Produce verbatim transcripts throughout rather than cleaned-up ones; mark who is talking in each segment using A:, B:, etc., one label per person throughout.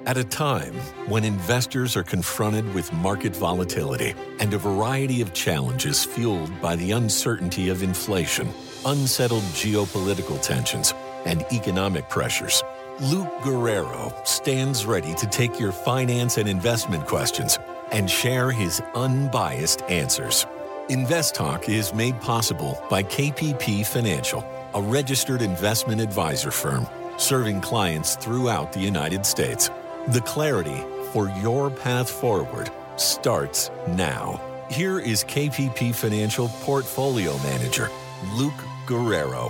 A: At a time when investors are confronted with market volatility and a variety of challenges fueled by the uncertainty of inflation, unsettled geopolitical tensions, and economic pressures, Luke Guerrero stands ready to take your finance and investment questions and share his unbiased answers. Invest Talk is made possible by K P P Financial, a registered investment advisor firm serving clients throughout the United States. The clarity for your path forward starts now. Here is K P P Financial Portfolio Manager, Luke Guerrero.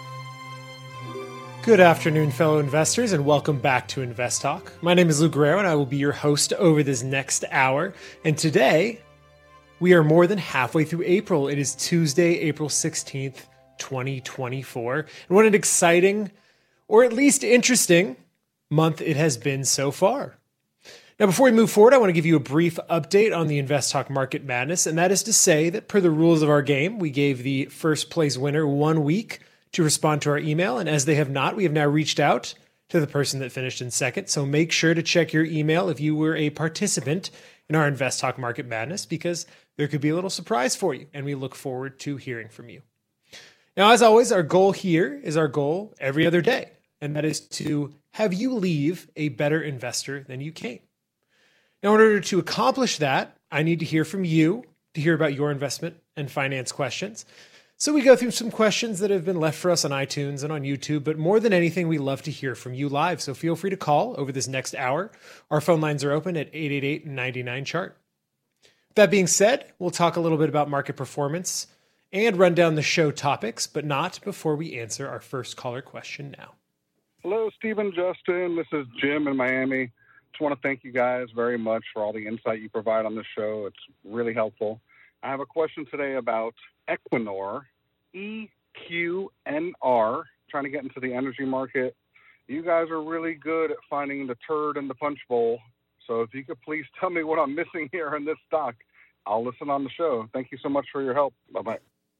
B: Good afternoon, fellow investors, and welcome back to Invest Talk. My name is Luke Guerrero, and I will be your host over this next hour. And today, we are more than halfway through April. It is Tuesday, April sixteenth, twenty twenty-four. And what an exciting, or at least interesting, month it has been so far. Now, before we move forward, I want to give you a brief update on the Invest Talk Market Madness, and that is to say that per the rules of our game, we gave the first place winner one week to respond to our email, and as they have not, we have now reached out to the person that finished in second. So make sure to check your email if you were a participant in our Invest Talk Market Madness, because there could be a little surprise for you, and we look forward to hearing from you. Now, as always, our goal here is our goal every other day, and that is to have you leave a better investor than you came. Now, in order to accomplish that, I need to hear from you to hear about your investment and finance questions. So we go through some questions that have been left for us on iTunes and on YouTube, but more than anything, we love to hear from you live. So feel free to call over this next hour. Our phone lines are open at eight eight eight, nine nine, C H A R T. That being said, we'll talk a little bit about market performance and run down the show topics, but not before we answer our first caller question now.
C: Hello, Stephen, Justin. This is Jim in Miami. Just want to thank you guys very much for all the insight you provide on this show. It's really helpful. I have a question today about Equinor, E Q N R, trying to get into the energy market. You guys are really good at finding the turd in the punch bowl. So if you could please tell me what I'm missing here in this stock, I'll listen on the show. Thank you so much for your help. Bye-bye.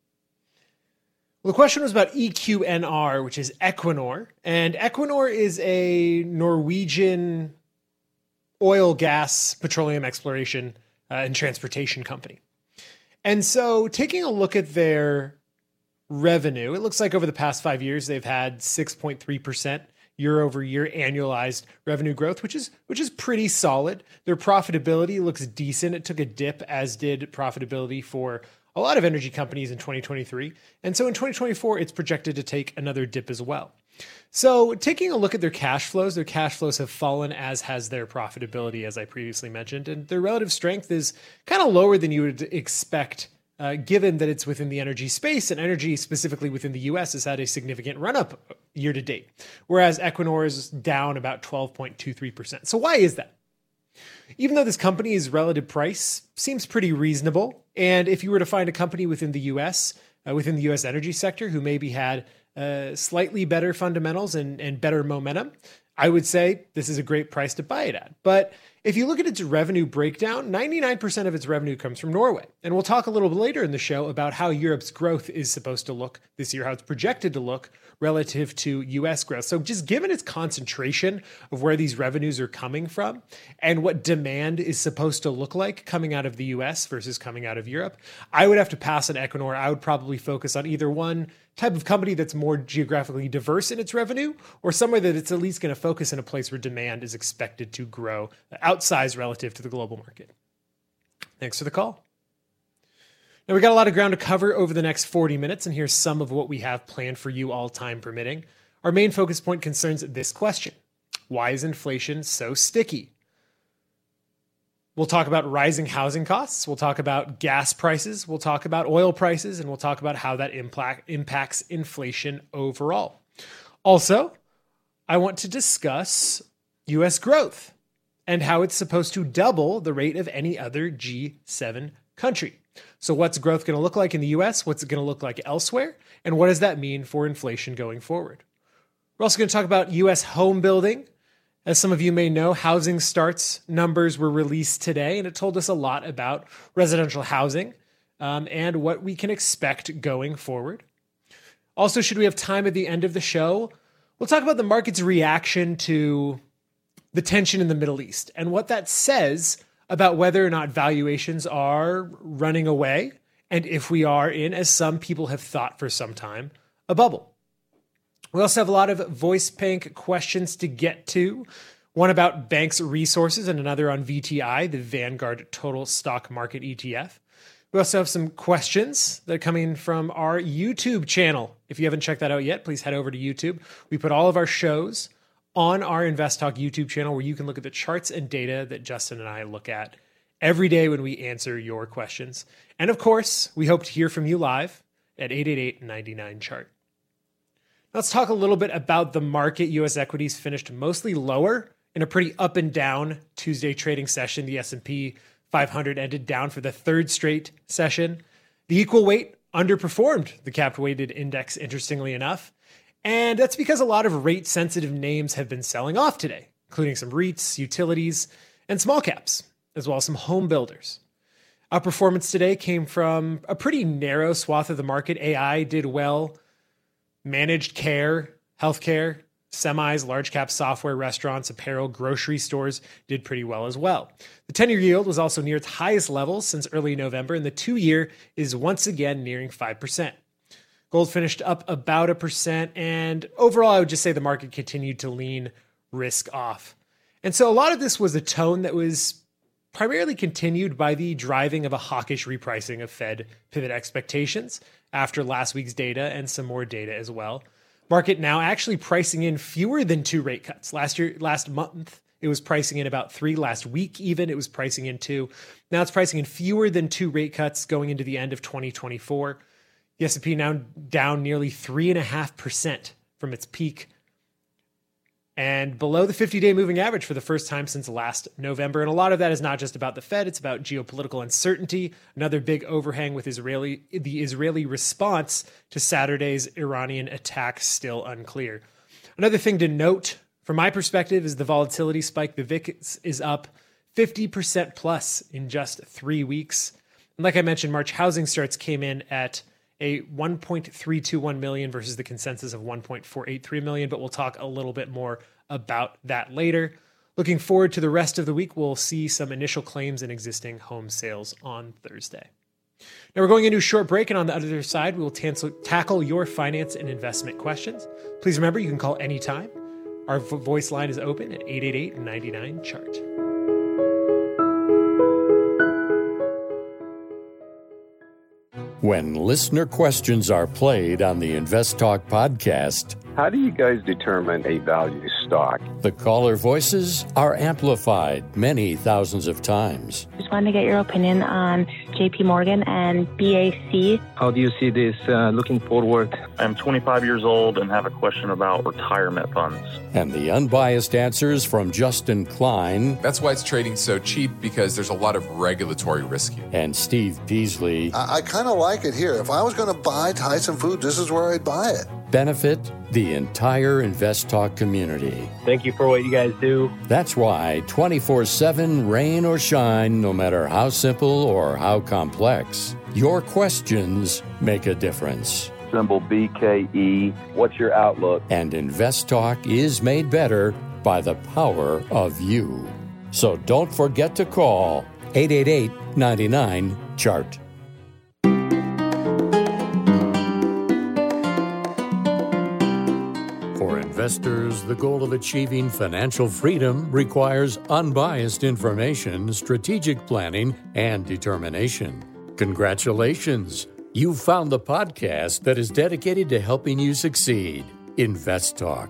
B: Well, the question was about E Q N R, which is Equinor. And Equinor is a Norwegian oil, gas, petroleum exploration uh, and transportation company. And so taking a look at their revenue, it looks like over the past five years, they've had six point three percent year over year annualized revenue growth, which is which is pretty solid. Their profitability looks decent. It took a dip, as did profitability for a lot of energy companies in twenty twenty-three. And so in twenty twenty-four, it's projected to take another dip as well. So taking a look at their cash flows, their cash flows have fallen, as has their profitability, as I previously mentioned. And their relative strength is kind of lower than you would expect, uh, given that it's within the energy space, and energy specifically within the U S has had a significant run-up year to date, whereas Equinor is down about twelve point two three percent. So why is that? Even though this company's relative price seems pretty reasonable, and if you were to find a company within the U S, uh, within the U S energy sector, who maybe had uh, slightly better fundamentals and, and better momentum, I would say this is a great price to buy it at. But if you look at its revenue breakdown, ninety-nine percent of its revenue comes from Norway. And we'll talk a little bit later in the show about how Europe's growth is supposed to look this year, how it's projected to look relative to U S growth. So just given its concentration of where these revenues are coming from and what demand is supposed to look like coming out of the U S versus coming out of Europe, I would have to pass on Equinor. I would probably focus on either one type of company that's more geographically diverse in its revenue, or somewhere that it's at least going to focus in a place where demand is expected to grow outsized relative to the global market. Thanks for the call. Now, we got a lot of ground to cover over the next forty minutes, and here's some of what we have planned for you, all time permitting. Our main focus point concerns this question: why is inflation so sticky? We'll talk about rising housing costs. We'll talk about gas prices. We'll talk about oil prices, and we'll talk about how that impact, impacts inflation overall. Also, I want to discuss U S growth and how it's supposed to double the rate of any other G seven country. So what's growth going to look like in the U S? What's it going to look like elsewhere? And what does that mean for inflation going forward? We're also going to talk about U S home building. As some of you may know, housing starts numbers were released today, and it told us a lot about residential housing um, and what we can expect going forward. Also, should we have time at the end of the show, we'll talk about the market's reaction to the tension in the Middle East and what that says about whether or not valuations are running away, and if we are in, as some people have thought for some time, a bubble. We also have a lot of VoiceBank questions to get to. One about banks' resources and another on V T I, the Vanguard Total Stock Market E T F. We also have some questions that are coming from our YouTube channel. If you haven't checked that out yet, please head over to YouTube. We put all of our shows on our InvestTalk YouTube channel where you can look at the charts and data that Justin and I look at every day when we answer your questions. And of course, we hope to hear from you live at eight eight eight, nine nine, chart. Let's talk a little bit about the market. U S equities finished mostly lower in a pretty up and down Tuesday trading session. The S and P five hundred ended down for the third straight session. The equal weight underperformed the capped weighted index, interestingly enough. And that's because a lot of rate sensitive names have been selling off today, including some REITs, utilities, and small caps, as well as some home builders. Outperformance today came from a pretty narrow swath of the market. A I did well. Managed care, healthcare, semis, large cap software, restaurants, apparel, grocery stores did pretty well as well. The ten-year yield was also near its highest level since early November, and the two-year is once again nearing five percent. Gold finished up about a percent, and overall, I would just say the market continued to lean risk off. And so a lot of this was a tone that was primarily continued by the driving of a hawkish repricing of Fed pivot expectations after last week's data and some more data as well. Market now actually pricing in fewer than two rate cuts. Last year, last month, it was pricing in about three. Last week, even, it was pricing in two. Now it's pricing in fewer than two rate cuts going into the end of twenty twenty-four. The S and P now down nearly three point five percent from its peak and below the fifty-day moving average for the first time since last November. And a lot of that is not just about the Fed, it's about geopolitical uncertainty, another big overhang with Israeli, the Israeli response to Saturday's Iranian attack still unclear. Another thing to note from my perspective is the volatility spike. The V I X is up fifty percent plus in just three weeks. And like I mentioned, March housing starts came in at a one point three two one million versus the consensus of one point four eight three million, but we'll talk a little bit more about that later. Looking forward to the rest of the week, we'll see some initial claims in existing home sales on Thursday. Now we're going into a short break, and on the other side, we will t- tackle your finance and investment questions. Please remember, you can call anytime. Our voice line is open at eight eight eight, nine nine, chart.
D: When listener questions are played on the InvestTalk podcast,
E: how do you guys determine a value stock?
D: The caller voices are amplified many thousands of times.
F: Just wanted to get your opinion on J P Morgan and B A C.
G: How do you see this uh, looking forward?
H: I'm twenty-five years old and have a question about retirement funds.
D: And the unbiased answers from Justin Klein.
I: That's why it's trading so cheap, because there's a lot of regulatory risk here.
D: And Steve Peasley.
J: I, I kind of like it here. If I was going to buy Tyson Foods, this is where I'd buy it.
D: Benefit the entire InvestTalk community.
G: Thank you for what you guys do.
D: That's why twenty-four seven, rain or shine, no matter how simple or how complex, your questions make a difference.
E: Symbol B K E. What's your outlook?
D: And InvestTalk is made better by the power of you. So don't forget to call eight eight eight, nine nine, chart. For investors, the goal of achieving financial freedom requires unbiased information, strategic planning, and determination. Congratulations! You've found the podcast that is dedicated to helping you succeed. InvestTalk.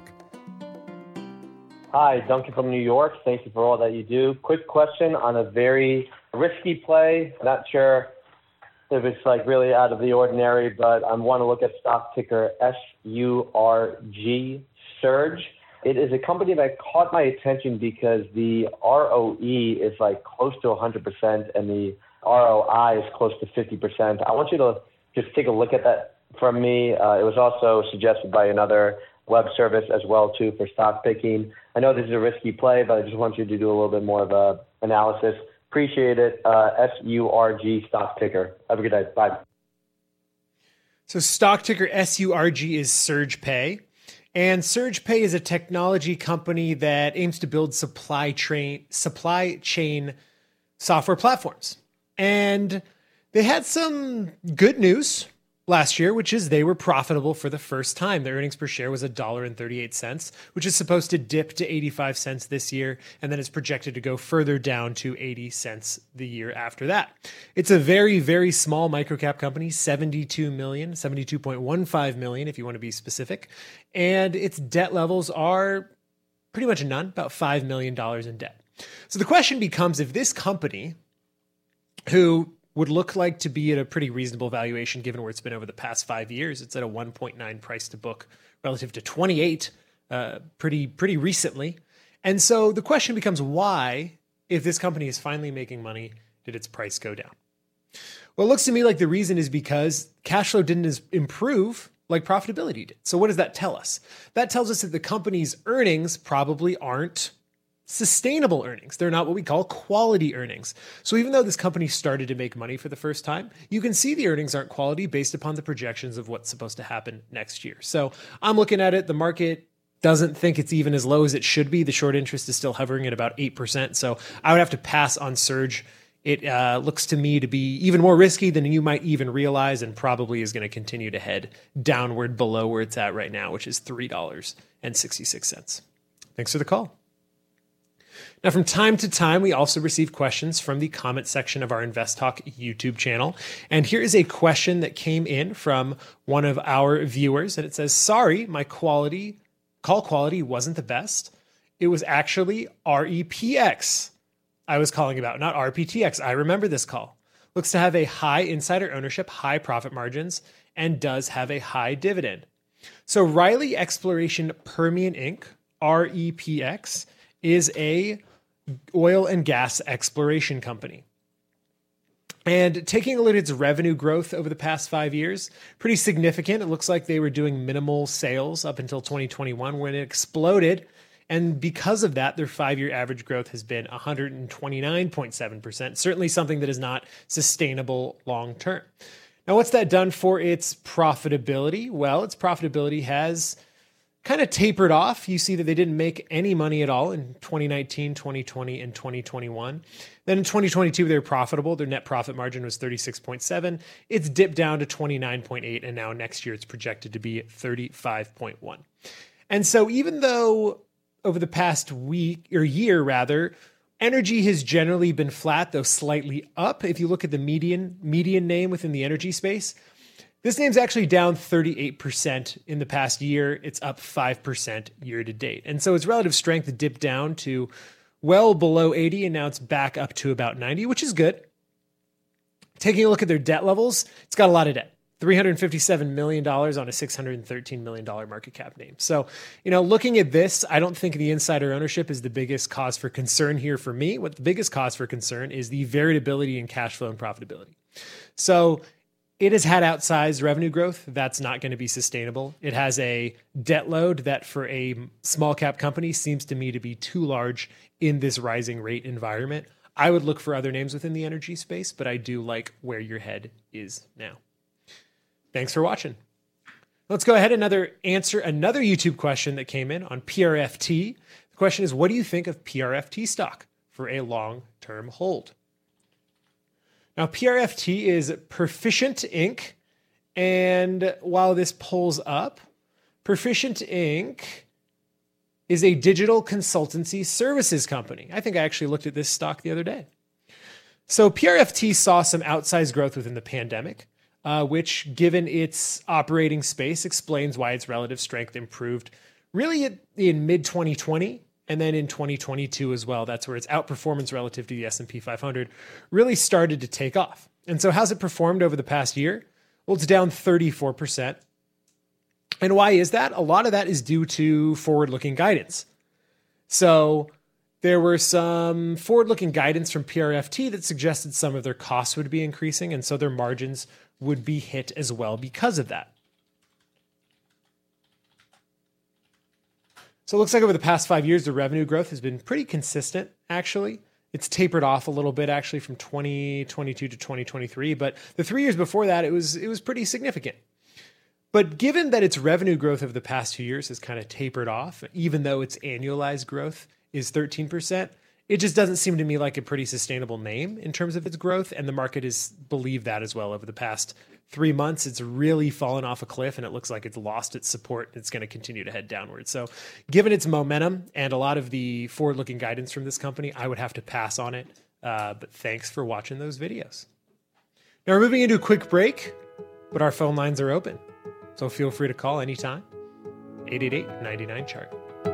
K: Hi, Duncan from New York. Thank you for all that you do. Quick question on a very risky play. Not sure if it's like really out of the ordinary, but I want to look at stock ticker S U R G, Surge. It is a company that caught my attention because the R O E is like close to one hundred percent and the R O I is close to fifty percent. I want you to just take a look at that from me. Uh, it was also suggested by another web service as well, too, for stock picking. I know this is a risky play, but I just want you to do a little bit more of a analysis. Appreciate it. Uh, S U R G, stock ticker. Have a good day. Bye.
B: So stock ticker S U R G is SurgePay. And SurgePay is a technology company that aims to build supply chain supply chain software platforms. And they had some good news last year, which is they were profitable for the first time. Their earnings per share was one dollar and thirty-eight cents, which is supposed to dip to eighty-five cents this year, and then it's projected to go further down to eighty cents the year after that. It's a very, very small microcap company, seventy-two million dollars, seventy-two point one five million dollars if you want to be specific, and its debt levels are pretty much none, about five million dollars in debt. So the question becomes, if this company, who would look like to be at a pretty reasonable valuation given where it's been over the past five years. It's at a one point nine price to book relative to twenty-eight uh, pretty pretty recently. And so the question becomes, why, if this company is finally making money, did its price go down? Well, it looks to me like the reason is because cash flow didn't improve like profitability did. So what does that tell us? That tells us that the company's earnings probably aren't sustainable earnings. They're not what we call quality earnings. So even though this company started to make money for the first time, you can see the earnings aren't quality based upon the projections of what's supposed to happen next year. So I'm looking at it. The market doesn't think it's even as low as it should be. The short interest is still hovering at about eight percent. So I would have to pass on Surge. It uh, looks to me to be even more risky than you might even realize, and probably is going to continue to head downward below where it's at right now, which is three dollars and sixty-six cents. Thanks for the call. Now, from time to time, we also receive questions from the comment section of our Invest Talk YouTube channel. And here is a question that came in from one of our viewers. And it says, sorry, my quality, call quality wasn't the best. It was actually R E P X I was calling about, not R P T X. I remember this call. Looks to have a high insider ownership, high profit margins, and does have a high dividend. So Riley Exploration Permian Incorporated, R E P X, is a oil and gas exploration company. And taking a look at its revenue growth over the past five years, pretty significant. It looks like they were doing minimal sales up until twenty twenty-one when it exploded. And because of that, their five-year average growth has been one hundred twenty-nine point seven percent, certainly something that is not sustainable long-term. Now, what's that done for its profitability? Well, its profitability has kind of tapered off. You see that they didn't make any money at all in twenty nineteen, twenty twenty, and twenty twenty-one. Then in twenty twenty-two, they were profitable. Their net profit margin was thirty-six point seven. It's dipped down to twenty-nine point eight, and now next year it's projected to be thirty-five point one. And so even though over the past week, or year rather, energy has generally been flat, though slightly up. If you look at the median, median name within the energy space, this name's actually down thirty-eight percent in the past year. It's up five percent year to date. And so its relative strength dipped down to well below eighty, and now it's back up to about ninety, which is good. Taking a look at their debt levels, it's got a lot of debt. three hundred fifty-seven million dollars on a six hundred thirteen million dollars market cap name. So, you know, looking at this, I don't think the insider ownership is the biggest cause for concern here for me. What the biggest cause for concern is the variability in cash flow and profitability. So it has had outsized revenue growth. That's not going to be sustainable. It has a debt load that for a small cap company seems to me to be too large in this rising rate environment. I would look for other names within the energy space, but I do like where your head is now. Thanks for watching. Let's go ahead and another answer another YouTube question that came in on P R F T. The question is, what do you think of P R F T stock for a long-term hold? Now, P R F T is Perficient Incorporated. And while this pulls up, Perficient Incorporated is a digital consultancy services company. I think I actually looked at this stock the other day. So P R F T saw some outsized growth within the pandemic, uh, which, given its operating space, explains why its relative strength improved really in mid twenty twenty. And then in twenty twenty-two as well. That's where its outperformance relative to the S and P five hundred really started to take off. And so how's it performed over the past year? Well, it's down thirty-four percent. And why is that? A lot of that is due to forward-looking guidance. So there were some forward-looking guidance from P R F T that suggested some of their costs would be increasing, and so their margins would be hit as well because of that. So it looks like over the past five years, the revenue growth has been pretty consistent, actually. It's tapered off a little bit, actually, from twenty twenty-two to twenty twenty-three. But the three years before that, it was it was pretty significant. But given that its revenue growth over the past two years has kind of tapered off, even though its annualized growth is thirteen percent, it just doesn't seem to me like a pretty sustainable name in terms of its growth. And the market has believed that as well over the past three months. It's really fallen off a cliff and it looks like it's lost its support. It's going to continue to head downward. So given its momentum and a lot of the forward-looking guidance from this company, I would have to pass on it. Uh, but thanks for watching those videos. Now we're moving into a quick break, but our phone lines are open. So feel free to call anytime. eight eight eight, nine nine, chart.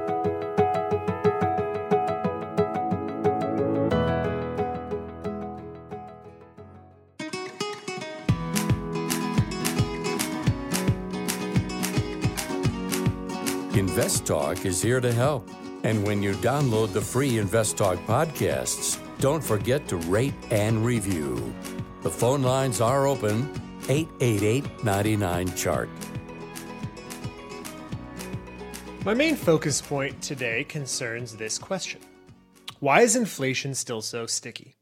D: Invest Talk is here to help. And when you download the free Invest Talk podcasts, don't forget to rate and review. The phone lines are open, eight eight eight, nine nine, chart.
B: My main focus point today concerns this question. Why is inflation still so sticky?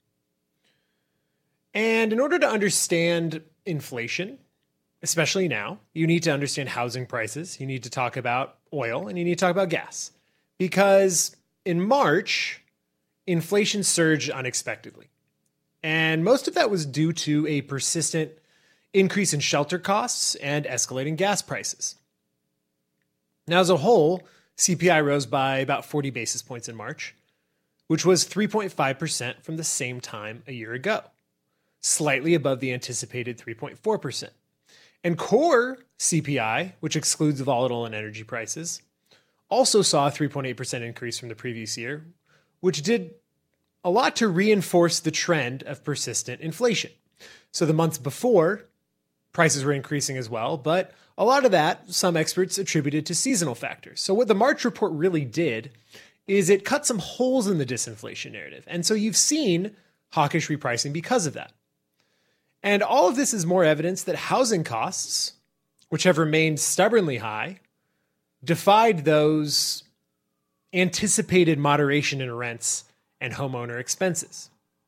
B: And in order to understand inflation, especially now, you need to understand housing prices, you need to talk about oil, and you need to talk about gas. Because in March, inflation surged unexpectedly. And most of that was due to a persistent increase in shelter costs and escalating gas prices. Now, as a whole, C P I rose by about forty basis points in March, which was three point five percent from the same time a year ago, slightly above the anticipated three point four percent. And core C P I, which excludes volatile and energy prices, also saw a three point eight percent increase from the previous year, which did a lot to reinforce the trend of persistent inflation. So the months before, prices were increasing as well, but a lot of that, some experts attributed to seasonal factors. So what the March report really did is it cut some holes in the disinflation narrative. And so you've seen hawkish repricing because of that. And all of this is more evidence that housing costs, which have remained stubbornly high, defied those anticipated moderation in rents and homeowner expenses.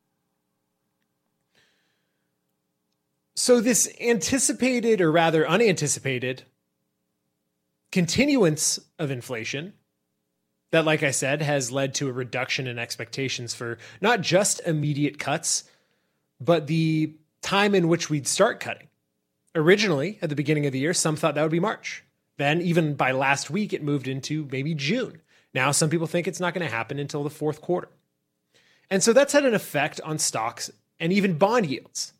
B: So this anticipated, or rather unanticipated, continuance of inflation that, like I said, has led to a reduction in expectations for not just immediate cuts, but the time in which we'd start cutting. Originally, at the beginning of the year, some thought that would be March. Then, even by last week, it moved into maybe June. Now, some people think it's not going to happen until the fourth quarter. And so that's had an effect on stocks and even bond yields.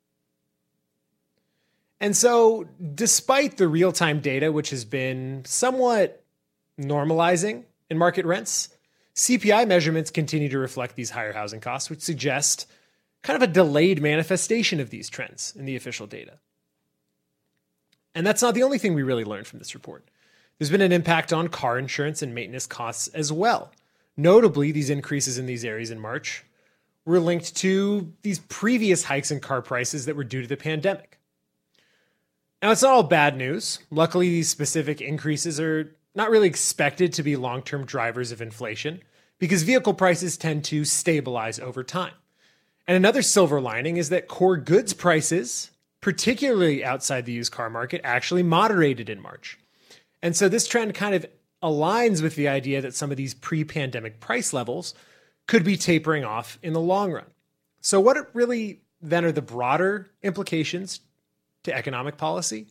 B: And so, despite the real-time data, which has been somewhat normalizing in market rents, C P I measurements continue to reflect these higher housing costs, which suggest kind of a delayed manifestation of these trends in the official data. And that's not the only thing we really learned from this report. There's been an impact on car insurance and maintenance costs as well. Notably, these increases in these areas in March were linked to these previous hikes in car prices that were due to the pandemic. Now, it's not all bad news. Luckily, these specific increases are not really expected to be long-term drivers of inflation because vehicle prices tend to stabilize over time. And another silver lining is that core goods prices, particularly outside the used car market, actually moderated in March. And so this trend kind of aligns with the idea that some of these pre-pandemic price levels could be tapering off in the long run. So what really then are the broader implications to economic policy?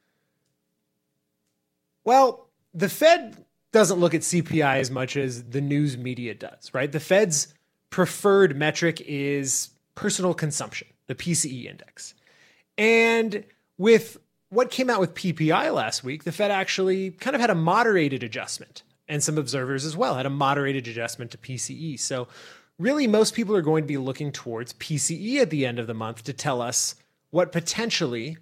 B: Well, the Fed doesn't look at C P I as much as the news media does, right? The Fed's preferred metric is personal consumption, the P C E index. And with what came out with P P I last week, the Fed actually kind of had a moderated adjustment, and some observers as well had a moderated adjustment to P C E. So really, most people are going to be looking towards P C E at the end of the month to tell us what potentially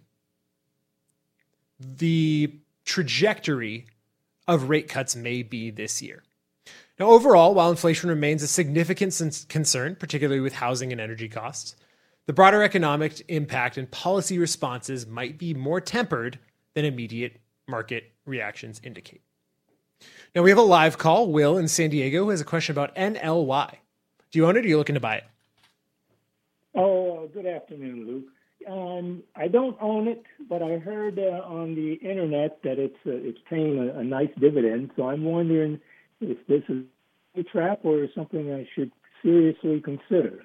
B: the trajectory of rate cuts may be this year. Now, overall, while inflation remains a significant concern, particularly with housing and energy costs, the broader economic impact and policy responses might be more tempered than immediate market reactions indicate. Now, we have a live call. Will in San Diego who has a question about N L Y. Do you own it or are you looking to buy it?
L: Oh, uh, good afternoon, Luke. Um, I don't own it, but I heard uh, on the internet that it's uh, it's paying a, a nice dividend. So I'm wondering if this is a trap or something I should seriously consider.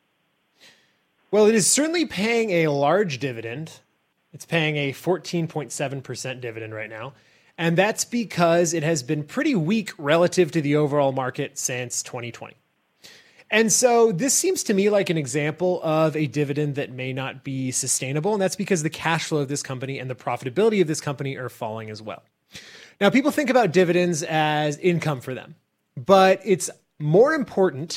B: Well, it is certainly paying a large dividend. It's paying a fourteen point seven percent dividend right now. And that's because it has been pretty weak relative to the overall market since twenty twenty. And so this seems to me like an example of a dividend that may not be sustainable. And that's because the cash flow of this company and the profitability of this company are falling as well. Now, people think about dividends as income for them, but it's more important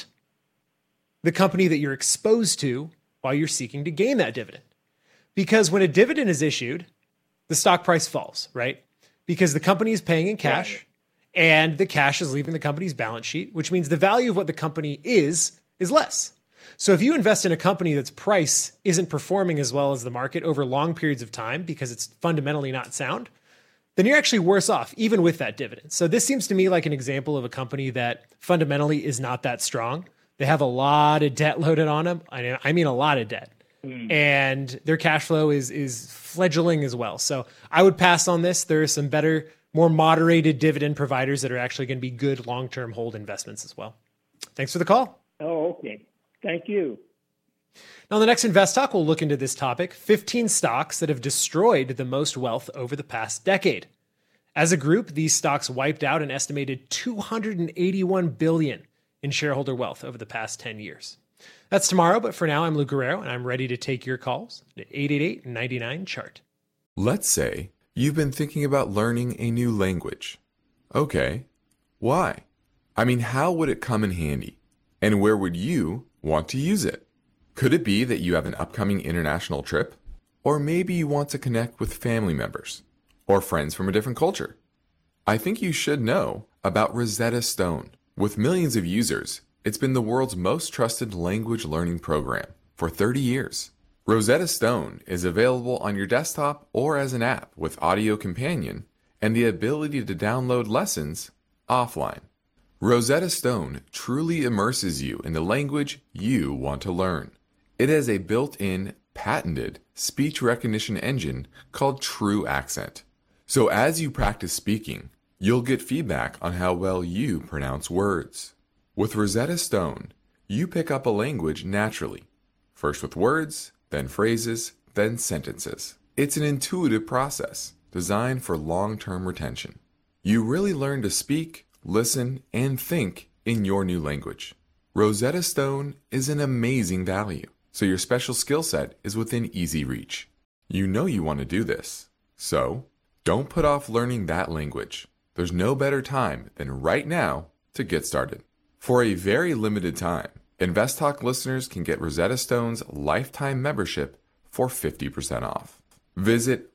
B: the company that you're exposed to while you're seeking to gain that dividend. Because when a dividend is issued, the stock price falls, right? Because the company is paying in cash. Right. And the cash is leaving the company's balance sheet, which means the value of what the company is, is less. So if you invest in a company that's price isn't performing as well as the market over long periods of time because it's fundamentally not sound, then you're actually worse off, even with that dividend. So this seems to me like an example of a company that fundamentally is not that strong. They have a lot of debt loaded on them. I mean, a lot of debt. Mm. And their cash flow is, is fledgling as well. So I would pass on this. There are some better, more moderated dividend providers that are actually going to be good long-term hold investments as well. Thanks for the call.
L: Oh, okay. Thank you.
B: Now, on the next Invest Talk, we'll look into this topic, fifteen stocks that have destroyed the most wealth over the past decade. As a group, these stocks wiped out an estimated two hundred eighty-one billion dollars in shareholder wealth over the past ten years. That's tomorrow, but for now, I'm Lou Guerrero, and I'm ready to take your calls at eight eight eight, nine nine, C H A R T.
I: Let's say you've been thinking about learning a new language. Okay, why? I mean, how would it come in handy? And where would you want to use it? Could it be that you have an upcoming international trip? Or maybe you want to connect with family members or friends from a different culture? I think you should know about Rosetta Stone. With millions of users, it's been the world's most trusted language learning program for thirty years. Rosetta Stone is available on your desktop or as an app with Audio Companion and the ability to download lessons offline. Rosetta Stone truly immerses you in the language you want to learn. It has a built-in, patented speech recognition engine called True Accent. So as you practice speaking, you'll get feedback on how well you pronounce words. With Rosetta Stone, you pick up a language naturally, first with words, then phrases, then sentences. It's an intuitive process designed for long-term retention. You really learn to speak, listen, and think in your new language. Rosetta Stone is an amazing value, so your special skill set is within easy reach. You know you want to do this, so don't put off learning that language. There's no better time than right now to get started. For a very limited time, Invest Talk listeners can get Rosetta Stone's lifetime membership for fifty percent off. Visit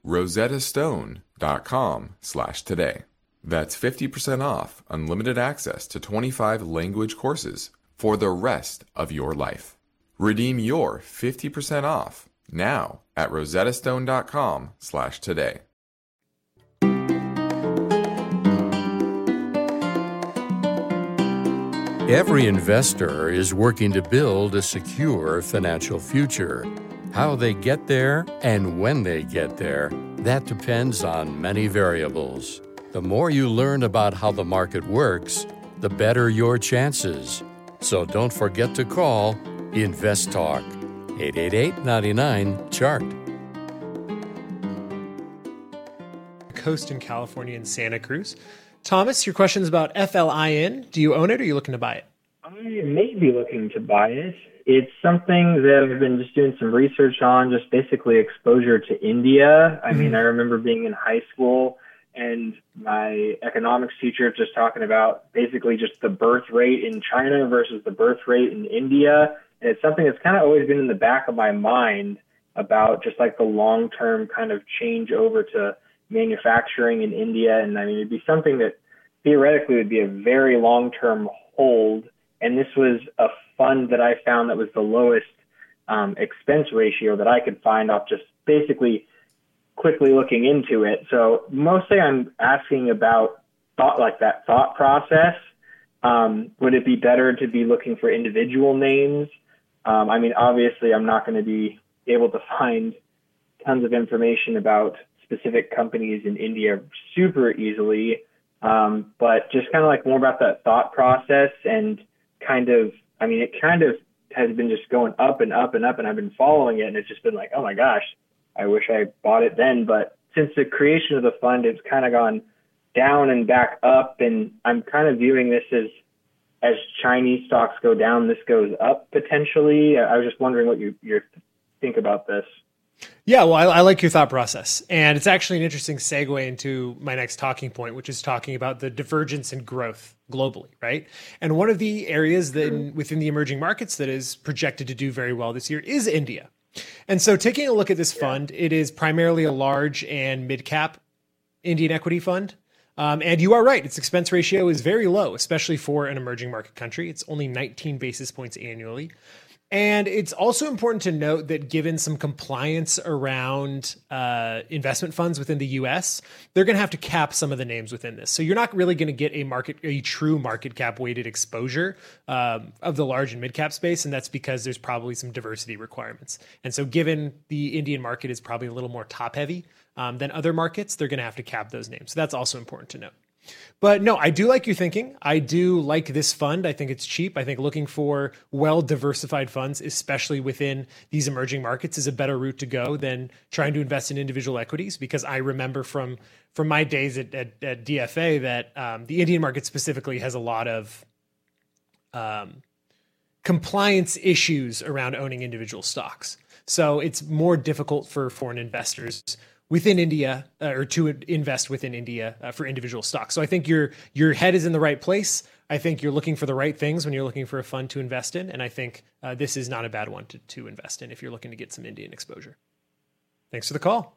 I: rosettastone.com slash today. That's fifty percent off unlimited access to twenty-five language courses for the rest of your life. Redeem your fifty percent off now at rosettastone.com slash today.
D: Every investor is working to build a secure financial future. How they get there and when they get there, that depends on many variables. The more you learn about how the market works, the better your chances. So don't forget to call Invest Talk, eight eight eight, nine nine, C H A R T.
B: Coast in California and Santa Cruz. Thomas, your question is about F L I N. Do you own it or are you looking to buy it?
M: I may be looking to buy it. It's something that I've been just doing some research on, just basically exposure to India. I mean, I remember being in high school and my economics teacher just talking about basically just the birth rate in China versus the birth rate in India. And it's something that's kind of always been in the back of my mind about just like the long-term kind of change over to manufacturing in India. And I mean, it'd be something that theoretically would be a very long-term hold. And this was a fund that I found that was the lowest um, expense ratio that I could find off just basically quickly looking into it. So mostly I'm asking about thought, like that thought process. Um, would it be better to be looking for individual names? Um, I mean, obviously I'm not going to be able to find tons of information about specific companies in India super easily. Um, but just kind of like more about that thought process and kind of, I mean, it kind of has been just going up and up and up, and I've been following it, and it's just been like, oh my gosh, I wish I bought it then. But since the creation of the fund, it's kind of gone down and back up, and I'm kind of viewing this as, as Chinese stocks go down, this goes up potentially. I was just wondering what you, you think about this.
B: Yeah, well, I, I like your thought process. And it's actually an interesting segue into my next talking point, which is talking about the divergence in growth globally, right? And one of the areas that in, within the emerging markets that is projected to do very well this year is India. And so taking a look at this fund, it is primarily a large and mid-cap Indian equity fund. Um, and you are right, its expense ratio is very low, especially for an emerging market country. It's only nineteen basis points annually. And it's also important to note that given some compliance around uh, investment funds within the U S, they're going to have to cap some of the names within this. So you're not really going to get a market, a true market cap weighted exposure um, of the large and mid cap space. And that's because there's probably some diversity requirements. And so given the Indian market is probably a little more top heavy um, than other markets, they're going to have to cap those names. So that's also important to note. But no, I do like your thinking. I do like this fund. I think it's cheap. I think looking for well-diversified funds, especially within these emerging markets, is a better route to go than trying to invest in individual equities. Because I remember from from my days at, at, at D F A that um, the Indian market specifically has a lot of um, compliance issues around owning individual stocks. So it's more difficult for foreign investors within India, uh, or to invest within India uh, for individual stocks. So I think your your head is in the right place. I think you're looking for the right things when you're looking for a fund to invest in. And I think uh, this is not a bad one to, to invest in if you're looking to get some Indian exposure. Thanks for the call.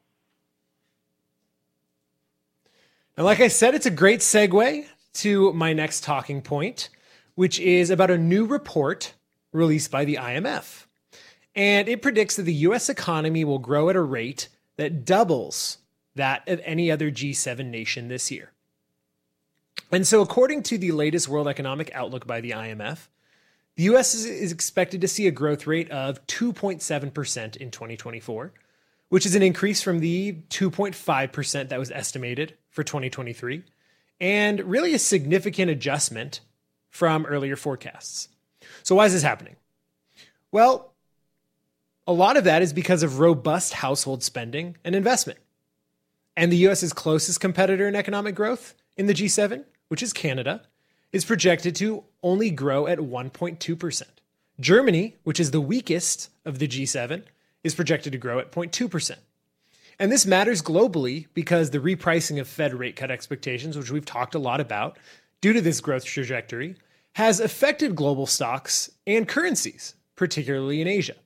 B: And like I said, it's a great segue to my next talking point, which is about a new report released by the I M F. And it predicts that the U S economy will grow at a rate that doubles that of any other G seven nation this year. And so according to the latest World Economic Outlook by the I M F, the U S is, is expected to see a growth rate of two point seven percent in twenty twenty-four, which is an increase from the two point five percent that was estimated for twenty twenty-three, and really a significant adjustment from earlier forecasts. So why is this happening? Well, a lot of that is because of robust household spending and investment. And the US's closest competitor in economic growth in the G seven, which is Canada, is projected to only grow at one point two percent. Germany, which is the weakest of the G seven, is projected to grow at zero point two percent. And this matters globally because the repricing of Fed rate cut expectations, which we've talked a lot about due to this growth trajectory, has affected global stocks and currencies, particularly in Asia.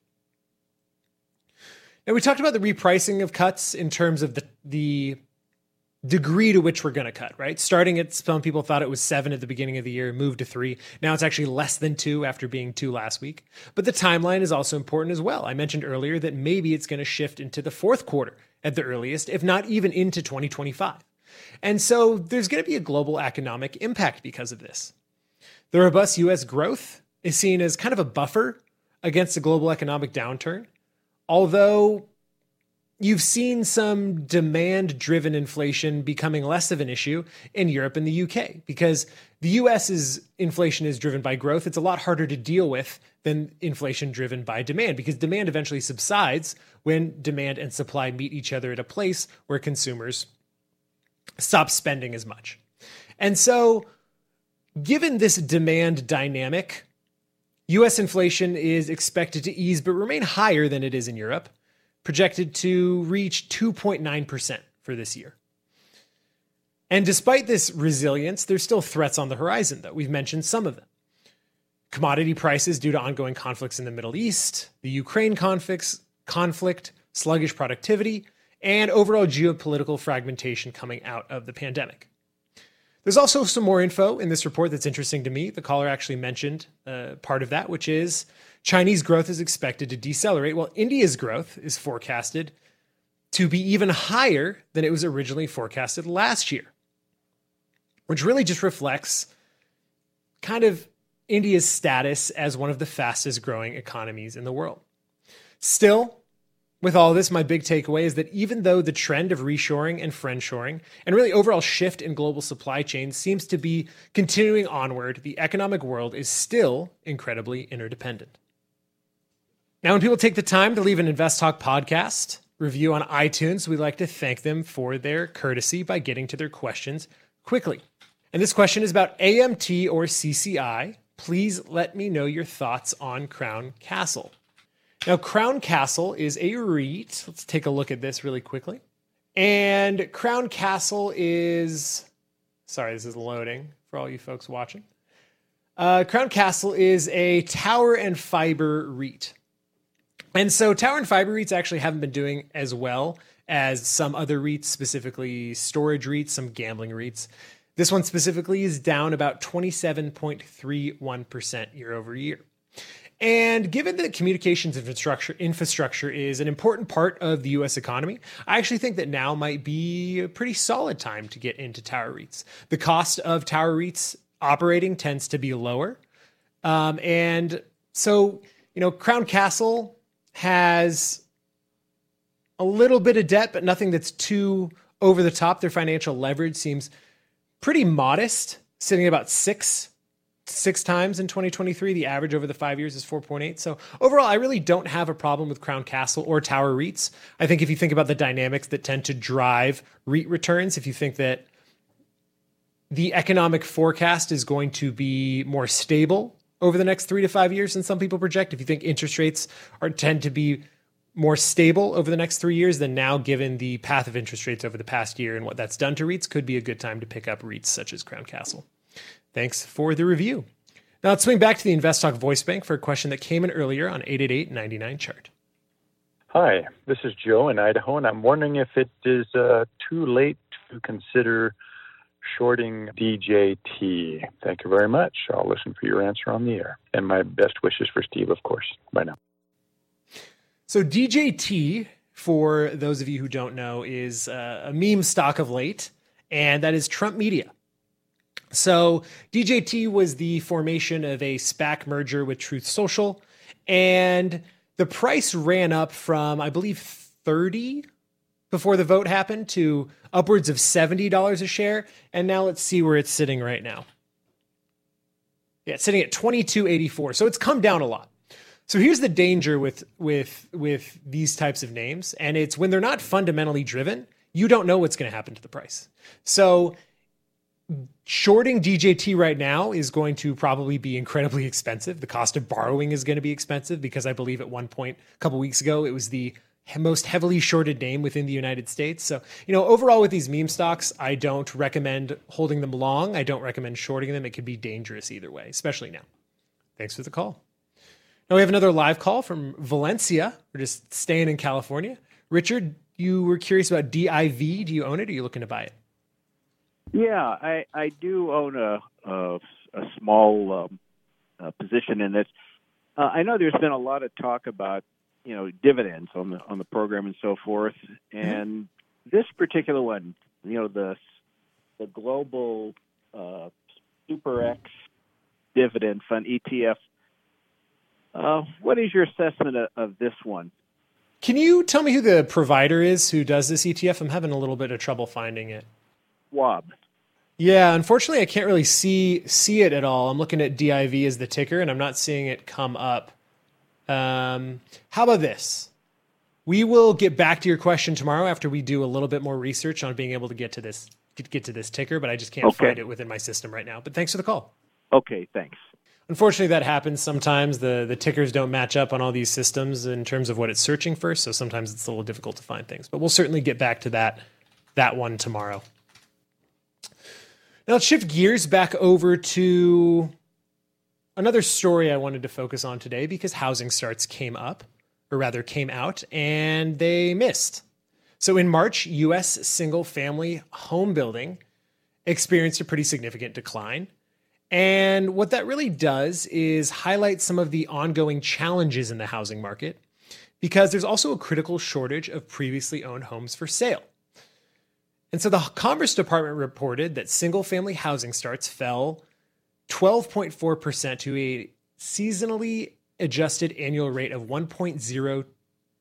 B: Now, we talked about the repricing of cuts in terms of the, the degree to which we're going to cut, right? Starting at, some people thought it was seven at the beginning of the year, moved to three. Now it's actually less than two after being two last week. But the timeline is also important as well. I mentioned earlier that maybe it's going to shift into the fourth quarter at the earliest, if not even into twenty twenty-five. And so there's going to be a global economic impact because of this. The robust U S growth is seen as kind of a buffer against a global economic downturn. Although you've seen some demand-driven inflation becoming less of an issue in Europe and the U K, because the U S's inflation is driven by growth. It's a lot harder to deal with than inflation driven by demand, because demand eventually subsides when demand and supply meet each other at a place where consumers stop spending as much. And so, given this demand dynamic, U S inflation is expected to ease but remain higher than it is in Europe, projected to reach two point nine percent for this year. And despite this resilience, there's still threats on the horizon, though. We've mentioned some of them. Commodity prices due to ongoing conflicts in the Middle East, the Ukraine conflicts, conflict, sluggish productivity, and overall geopolitical fragmentation coming out of the pandemic. There's also some more info in this report that's interesting to me. The caller actually mentioned uh, part of that, which is Chinese growth is expected to decelerate, while India's growth is forecasted to be even higher than it was originally forecasted last year, which really just reflects kind of India's status as one of the fastest growing economies in the world. Still, with all this, my big takeaway is that even though the trend of reshoring and friendshoring and really overall shift in global supply chains seems to be continuing onward, the economic world is still incredibly interdependent. Now, when people take the time to leave an Invest Talk podcast review on iTunes, we like to thank them for their courtesy by getting to their questions quickly. And this question is about A M T or C C I. Please let me know your thoughts on Crown Castle. Now, Crown Castle is a REIT. Let's take a look at this really quickly. And Crown Castle is, sorry, this is loading for all you folks watching. Uh, Crown Castle is a tower and fiber REIT. And so tower and fiber REITs actually haven't been doing as well as some other REITs, specifically storage REITs, some gambling REITs. This one specifically is down about twenty-seven point three one percent year over year. And given that communications infrastructure infrastructure is an important part of the U S economy, I actually think that now might be a pretty solid time to get into tower REITs. The cost of tower REITs operating tends to be lower. Um, and so, you know, Crown Castle has a little bit of debt, but nothing that's too over the top. Their financial leverage seems pretty modest, sitting at about six Six times in twenty twenty-three. The average over the five years is four point eight. So overall, I really don't have a problem with Crown Castle or tower REITs. I think if you think about the dynamics that tend to drive REIT returns, if you think that the economic forecast is going to be more stable over the next three to five years than some people project, if you think interest rates are tend to be more stable over the next three years, then now, given the path of interest rates over the past year and what that's done to REITs, could be a good time to pick up REITs such as Crown Castle. Thanks for the review. Now let's swing back to the Invest Talk voice bank for a question that came in earlier on eight eight eight, nine nine, chart.
N: Hi, this is Joe in Idaho, and I'm wondering if it is uh, too late to consider shorting D J T. Thank you very much. I'll listen for your answer on the air. And my best wishes for Steve, of course. Bye now.
B: So D J T, for those of you who don't know, is uh, a meme stock of late, and that is Trump Media. So D J T was the formation of a SPAC merger with Truth Social, and the price ran up from, I believe, thirty before the vote happened to upwards of seventy dollars a share. And now let's see where it's sitting right now. Yeah, it's sitting at twenty-two eighty-four. So it's come down a lot. So here's the danger with, with, with these types of names. And it's when they're not fundamentally driven, you don't know what's going to happen to the price. So shorting D J T right now is going to probably be incredibly expensive. The cost of borrowing is going to be expensive because I believe at one point a couple weeks ago, it was the most heavily shorted name within the United States. So, you know, overall with these meme stocks, I don't recommend holding them long. I don't recommend shorting them. It could be dangerous either way, especially now. Thanks for the call. Now we have another live call from Valencia. We're just staying in California. Richard, you were curious about D I V. Do you own it or are you looking to buy it?
O: Yeah, I, I do own a a, a small um, uh, position in this. Uh, I know there's been a lot of talk about you know dividends on the on the program and so forth, and mm-hmm. this particular one, you know the the global uh, Super X dividend fund E T F. Uh, what is your assessment of, of this one?
B: Can you tell me who the provider is who does this E T F? I'm having a little bit of trouble finding it.
O: Schwab.
B: Yeah, unfortunately, I can't really see see it at all. I'm looking at D I V as the ticker, and I'm not seeing it come up. Um, how about this? We will get back to your question tomorrow after we do a little bit more research on being able to get to this get, get to this ticker, but I just can't
O: okay.
B: find it within my system right now. But thanks for the call.
O: Okay, thanks.
B: Unfortunately, that happens sometimes. The the tickers don't match up on all these systems in terms of what it's searching for, so sometimes it's a little difficult to find things. But we'll certainly get back to that that one tomorrow. Now let's shift gears back over to another story I wanted to focus on today because housing starts came up, or rather came out, and they missed. So in March, U S single-family home building experienced a pretty significant decline. And what that really does is highlight some of the ongoing challenges in the housing market because there's also a critical shortage of previously owned homes for sale. And so the Commerce Department reported that single-family housing starts fell twelve point four percent to a seasonally adjusted annual rate of one point zero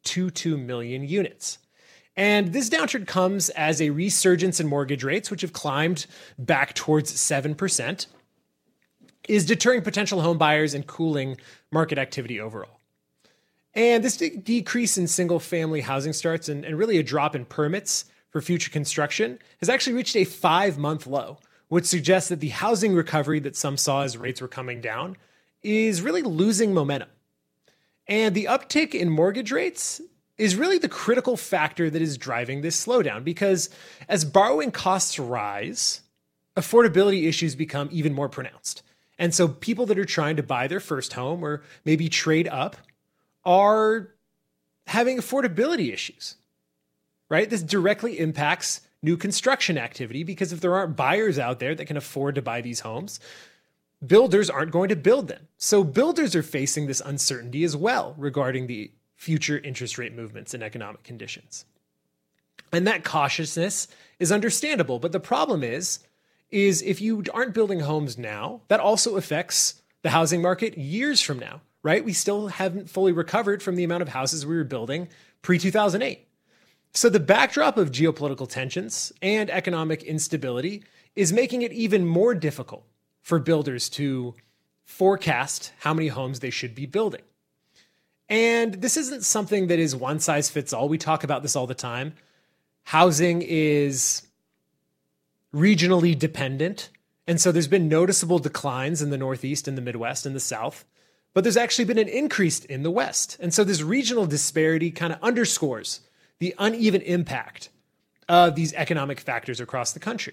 B: twenty-two million units. And this downturn comes as a resurgence in mortgage rates, which have climbed back towards seven percent, is deterring potential home buyers and cooling market activity overall. And this de- decrease in single-family housing starts and, and really a drop in permits for future construction has actually reached a five-month low, which suggests that the housing recovery that some saw as rates were coming down is really losing momentum. And the uptick in mortgage rates is really the critical factor that is driving this slowdown, because as borrowing costs rise, affordability issues become even more pronounced. And so people that are trying to buy their first home or maybe trade up are having affordability issues, right? This directly impacts new construction activity, because if there aren't buyers out there that can afford to buy these homes, builders aren't going to build them. So builders are facing this uncertainty as well regarding the future interest rate movements and economic conditions. And that cautiousness is understandable. But the problem is, is if you aren't building homes now, that also affects the housing market years from now, right? We still haven't fully recovered from the amount of houses we were building pre two thousand eight. So the backdrop of geopolitical tensions and economic instability is making it even more difficult for builders to forecast how many homes they should be building. And this isn't something that is one size fits all. We talk about this all the time. Housing is regionally dependent. And so there's been noticeable declines in the Northeast and the Midwest and the South, but there's actually been an increase in the West. And so this regional disparity kind of underscores the uneven impact of these economic factors across the country.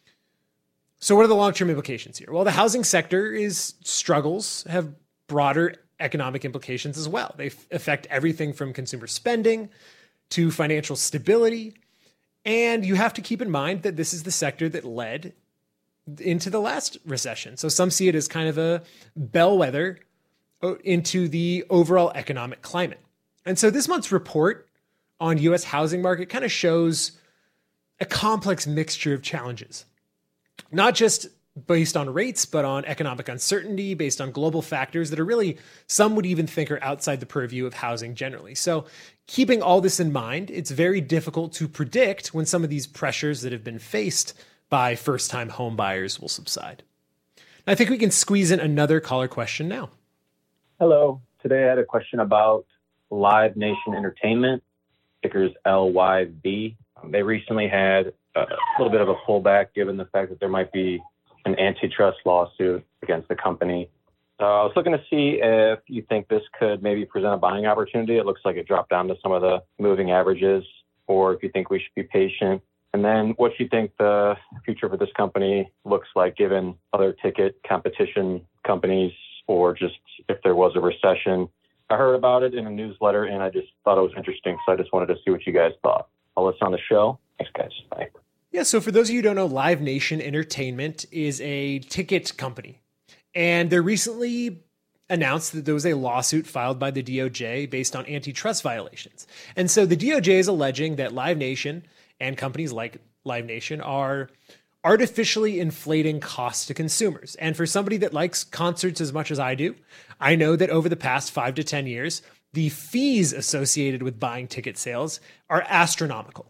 B: So what are the long-term implications here? Well, the housing sector is struggles have broader economic implications as well. They affect everything from consumer spending to financial stability. And you have to keep in mind that this is the sector that led into the last recession. So some see it as kind of a bellwether into the overall economic climate. And so this month's report on U S housing market kind of shows a complex mixture of challenges, not just based on rates, but on economic uncertainty, based on global factors that are really, some would even think are outside the purview of housing generally. So keeping all this in mind, it's very difficult to predict when some of these pressures that have been faced by first-time home buyers will subside. I think we can squeeze in another caller question now.
P: Hello. Today I had a question about Live Nation Entertainment, tickers L Y V. Um, they recently had a little bit of a pullback given the fact that there might be an antitrust lawsuit against the company. So I was looking to see if you think this could maybe present a buying opportunity. It looks like it dropped down to some of the moving averages, or if you think we should be patient. And then what you think the future for this company looks like given other ticket competition companies, or just if there was a recession. I heard about it in a newsletter and I just thought it was interesting. So I just wanted to see what you guys thought. I'll listen on the show. Thanks, guys. Bye.
B: Yeah, so for those of you who don't know, Live Nation Entertainment is a ticket company. And they recently announced that there was a lawsuit filed by the D O J based on antitrust violations. And so the D O J is alleging that Live Nation and companies like Live Nation are artificially inflating costs to consumers. And for somebody that likes concerts as much as I do, I know that over the past five to ten years, the fees associated with buying ticket sales are astronomical.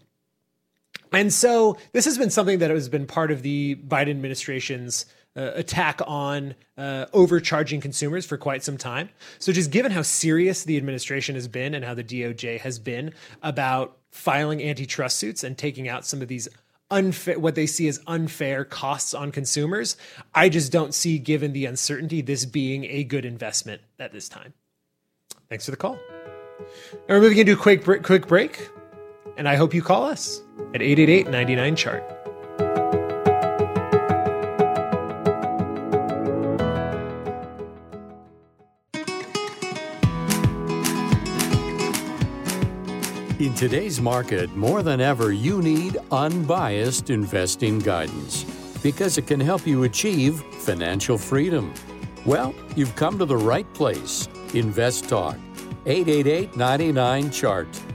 B: And so this has been something that has been part of the Biden administration's uh, attack on uh, overcharging consumers for quite some time. So just given how serious the administration has been and how the D O J has been about filing antitrust suits and taking out some of these unfair, what they see as unfair costs on consumers, I just don't see, given the uncertainty, this being a good investment at this time. Thanks for the call. Now we're moving into a quick, quick break. And I hope you call us at eight eight eight, nine nine, C H A R T.
D: In today's market, more than ever, you need unbiased investing guidance because it can help you achieve financial freedom. Well, you've come to the right place. Invest Talk. eight eight eight, nine nine, C H A R T.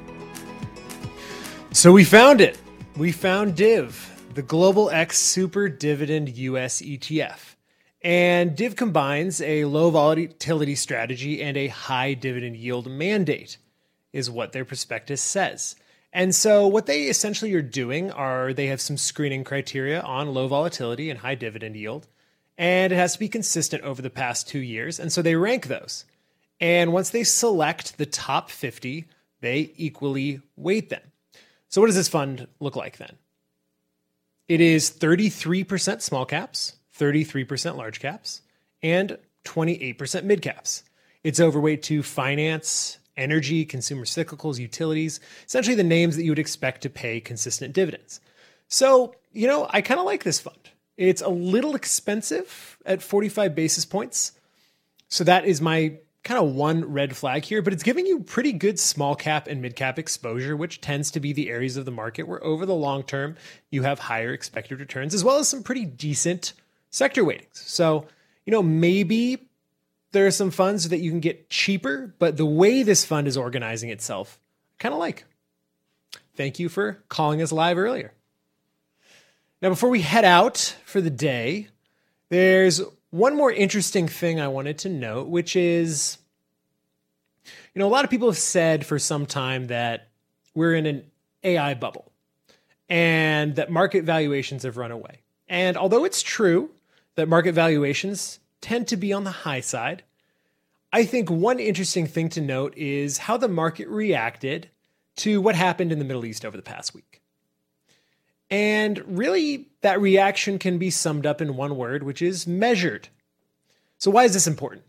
B: So we found it. We found D I V, the Global X Super Dividend U S E T F. And D I V combines a low volatility strategy and a high dividend yield mandate. is what their prospectus says. And so what they essentially are doing are they have some screening criteria on low volatility and high dividend yield, and it has to be consistent over the past two years. And so they rank those. And once they select the top fifty, they equally weight them. So what does this fund look like then? It is thirty-three percent small caps, thirty-three percent large caps, and twenty-eight percent mid caps. It's overweight to finance, energy, consumer cyclicals, utilities, essentially the names that you would expect to pay consistent dividends. So, you know, I kind of like this fund. It's a little expensive at forty-five basis points. So that is my kind of one red flag here, but it's giving you pretty good small cap and mid cap exposure, which tends to be the areas of the market where over the long term, you have higher expected returns, as well as some pretty decent sector weightings. So, you know, maybe there are some funds that you can get cheaper, but the way this fund is organizing itself, I kind of like. Thank you for calling us live earlier. Now, before we head out for the day, there's one more interesting thing I wanted to note, which is, you know, a lot of people have said for some time that we're in an A I bubble and that market valuations have run away. And although it's true that market valuations tend to be on the high side, I think one interesting thing to note is how the market reacted to what happened in the Middle East over the past week. And really, that reaction can be summed up in one word, which is measured. So why is this important?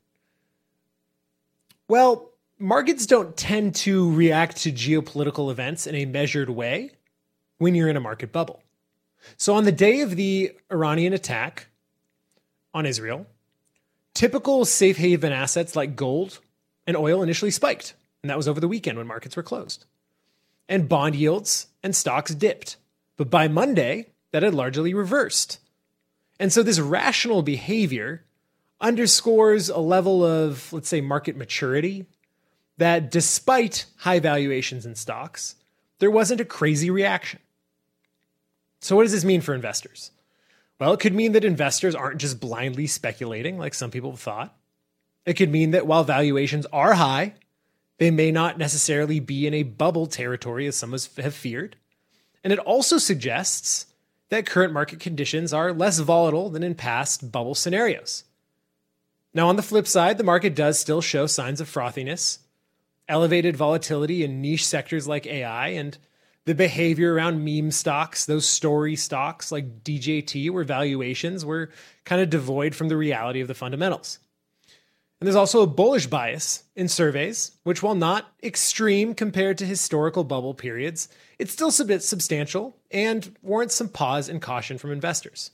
B: Well, markets don't tend to react to geopolitical events in a measured way when you're in a market bubble. So on the day of the Iranian attack on Israel, typical safe haven assets like gold and oil initially spiked, and that was over the weekend when markets were closed. And bond yields and stocks dipped. But by Monday, that had largely reversed. And so this rational behavior underscores a level of, let's say, market maturity that despite high valuations in stocks, there wasn't a crazy reaction. So what does this mean for investors? Well, it could mean that investors aren't just blindly speculating like some people thought. It could mean that while valuations are high, they may not necessarily be in a bubble territory as some have feared. And it also suggests that current market conditions are less volatile than in past bubble scenarios. Now, on the flip side, the market does still show signs of frothiness, elevated volatility in niche sectors like A I, and the behavior around meme stocks, those story stocks like D J T, where valuations were kind of devoid from the reality of the fundamentals. And there's also a bullish bias in surveys, which while not extreme compared to historical bubble periods, it's still a bit substantial and warrants some pause and caution from investors.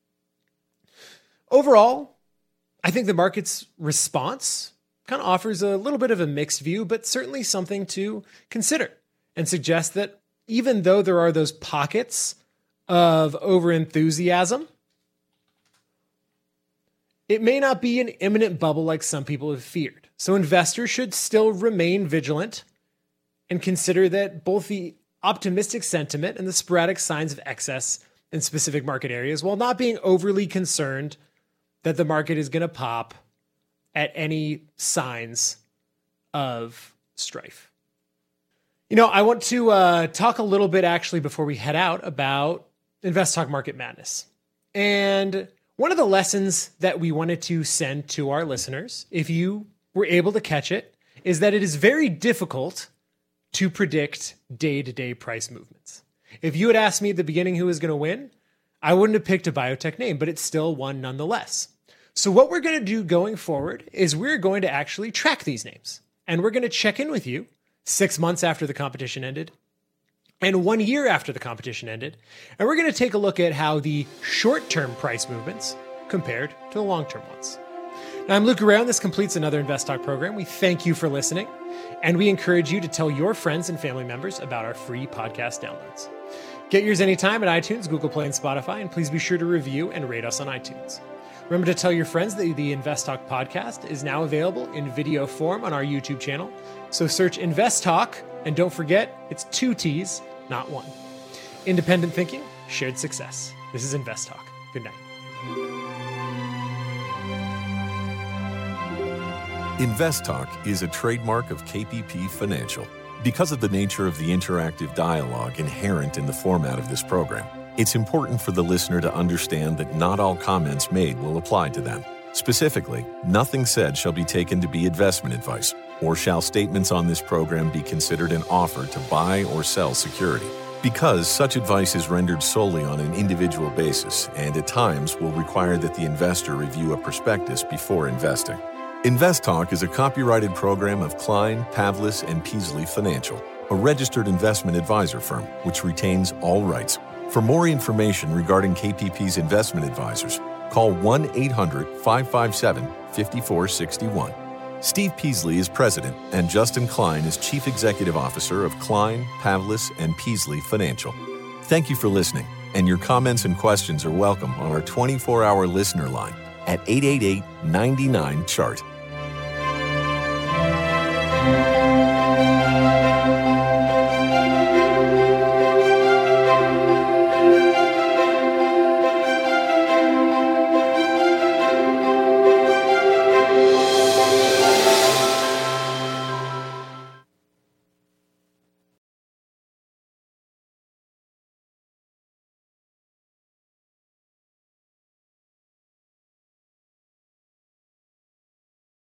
B: Overall, I think the market's response kind of offers a little bit of a mixed view, but certainly something to consider and suggest that even though there are those pockets of overenthusiasm, it may not be an imminent bubble like some people have feared. So investors should still remain vigilant and consider that both the optimistic sentiment and the sporadic signs of excess in specific market areas, while not being overly concerned that the market is going to pop at any signs of strife. You know, I want to uh, talk a little bit actually before we head out about Invest Talk Market Madness. And one of the lessons that we wanted to send to our listeners, if you were able to catch it, is that it is very difficult to predict day-to-day price movements. If you had asked me at the beginning who was going to win, I wouldn't have picked a biotech name, but it still won nonetheless. So what we're going to do going forward is we're going to actually track these names. And we're going to check in with you six months after the competition ended and one year after the competition ended. And we're going to take a look at how the short-term price movements compared to the long-term ones. Now, I'm Luke Guerrero, and this completes another Invest Talk program. We thank you for listening, and we encourage you to tell your friends and family members about our free podcast downloads. Get yours anytime at iTunes, Google Play, and Spotify, and please be sure to review and rate us on iTunes. Remember to tell your friends that the Invest Talk podcast is now available in video form on our YouTube channel. So search Invest Talk, and don't forget, it's two T's, not one. Independent thinking, shared success. This is Invest Talk. Good night.
A: Invest Talk is a trademark of K P P Financial. Because of the nature of the interactive dialogue inherent in the format of this program, it's important for the listener to understand that not all comments made will apply to them. Specifically, nothing said shall be taken to be investment advice, or shall statements on this program be considered an offer to buy or sell security. Because such advice is rendered solely on an individual basis and at times will require that the investor review a prospectus before investing. Invest Talk is a copyrighted program of Klein, Pavlis, and Peasley Financial, a registered investment advisor firm which retains all rights. For more information regarding K P P's investment advisors, call one eight hundred, five five seven, five four six one. Steve Peasley is president, and Justin Klein is chief executive officer of Klein, Pavlis, and Peasley Financial. Thank you for listening, and your comments and questions are welcome on our twenty-four hour listener line at eight eight eight, nine nine, C H A R T.